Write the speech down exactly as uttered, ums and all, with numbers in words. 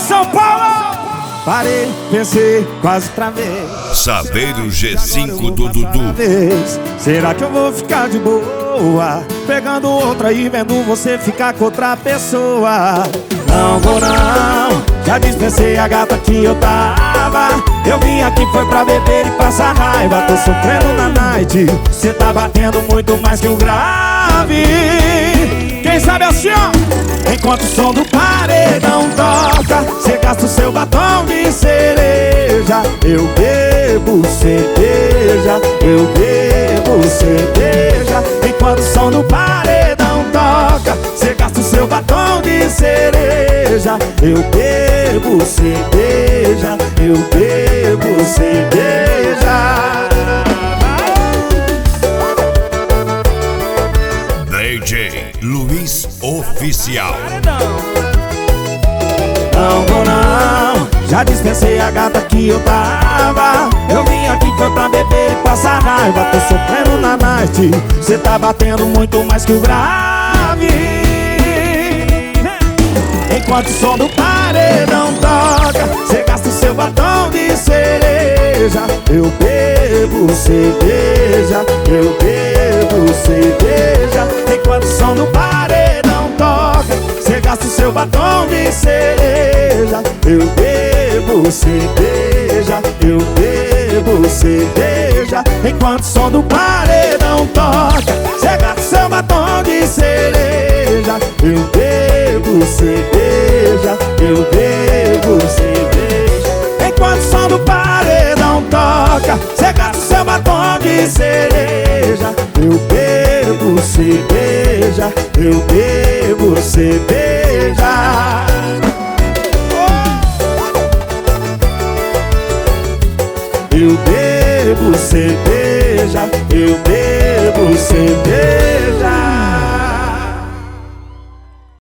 São Paulo! Parei, pensei, quase travei. Saveiro G cinco do Dudu. Será que eu vou ficar de boa pegando outra e vendo você ficar com outra pessoa? Não vou não, já dispensei a gata que eu tava. Eu vim aqui foi pra beber e passar raiva. Tô sofrendo na night, cê tá batendo muito mais que o grave. Quem sabe assim, ó, enquanto o som do paredão toca, cê gasta o seu batom de cereja. Eu bebo cerveja, eu bebo cerveja. Enquanto o som do paredão toca, cê gasta o seu batom de cereja. Eu bebo cerveja, eu bebo cerveja. D J Luiz Oficial. Não vou não, já dispensei a gata que eu tava. Eu vim aqui foi pra beber e passar raiva. Tô sofrendo na night, cê tá batendo muito mais que o grave. Enquanto o som do paredão toca, cê gasta o seu batom de cereja. Eu bebo cerveja, eu bebo cerveja. Enquanto o som do paredão toca, cê gasta o seu batom de cereja. Eu bebo cerveja, eu bebo cerveja. Enquanto o som do paredão toca, cê gasta o seu batom de cereja. Eu bebo cerveja, eu bebo cerveja. Enquanto o som do paredão toca, cê gasta o seu batom de cereja. Eu bebo cerveja, eu bebo cerveja. Eu bebo cerveja, eu bebo cerveja.